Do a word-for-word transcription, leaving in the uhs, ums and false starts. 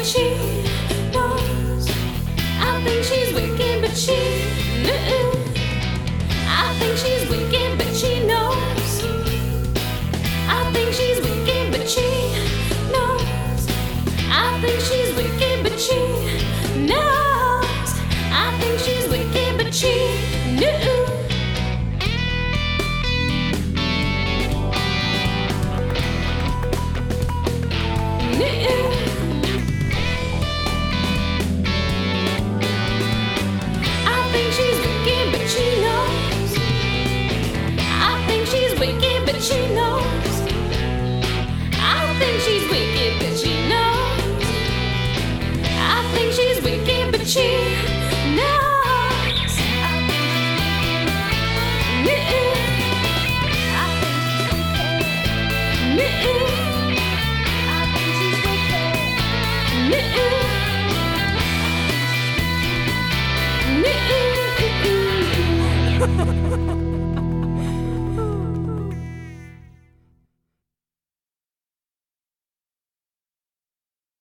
she knows. I think she's wicked, but she knows. I think she's wicked, but she knows. I think she's wicked, but she knows. I think she's wicked, but she knows. I think she's wicked, but she knows. I think she's wicked, but she knows. I think she's wicked, but she knows. I think she's wicked, but she knows. I think she's wicked, but she knows. I think she's wicked.